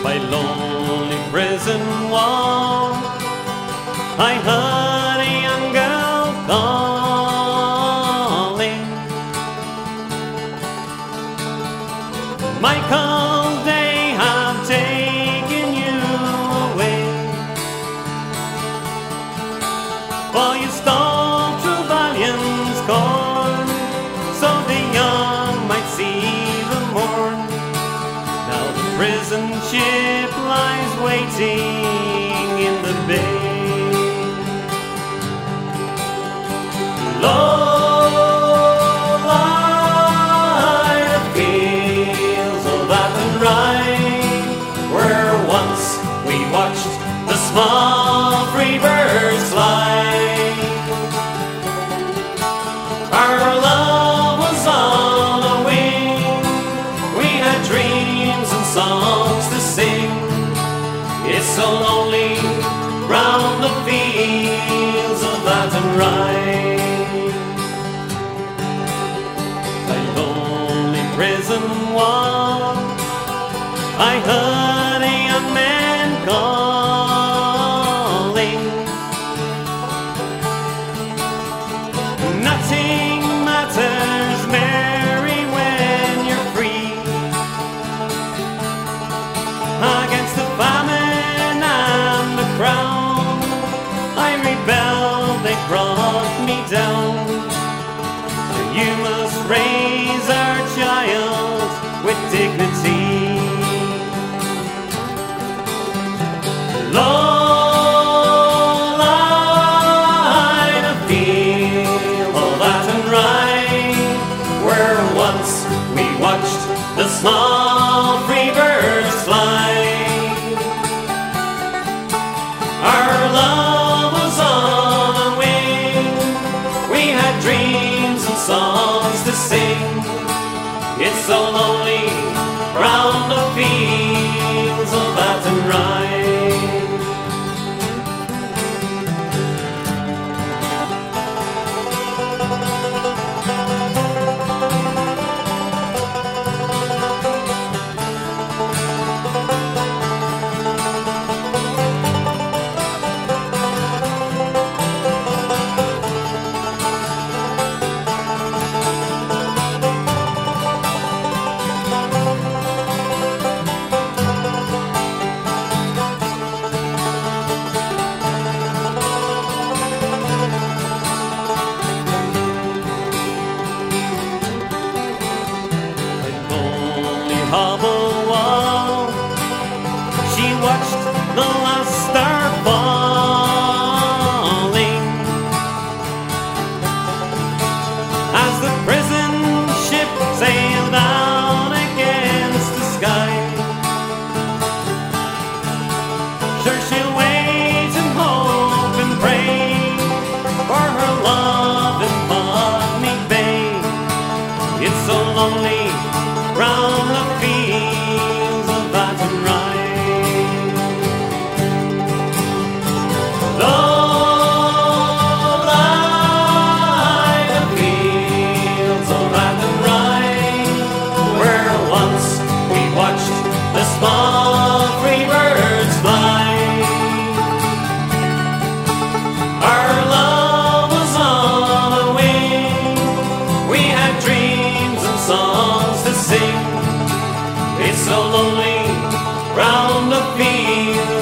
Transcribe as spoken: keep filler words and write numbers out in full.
by lonely prison wall, I heard a young girl calling, Michael, they have taken you away, for you stole Trevelyan's corn, so the young might see the morn. Now the prison ship lies waiting in the bay. Low lie the fields of Athenry, where once we watched the small free birds fly. Our love was on a wing, we had dreams and songs to sing. It's so lonely round the fields of Athenry. By lonely prison wall, I heard a young man calling, nothing matters, Mary, when you're free. Against the famine and the crown, I rebelled, they brought me down. You must raise our child with dignity. Low lie the field of Athenry, where once we watched the small free birds fly. Our love was on a wing, we had dreams and songs to sing. It's so lonely round the fields of Athenry. Hobble wall, she watched the last star falling as the prison ship sailed out against the sky. Sure, she'll wait and hope and pray for her love in Botany Bay. It's so lonely round the fields of Athenry. Low lie the fields of Athenry, where once we watched the small free birds fly. Our love was on a wing, we had dreams and songs to sing. It's so lonely round the field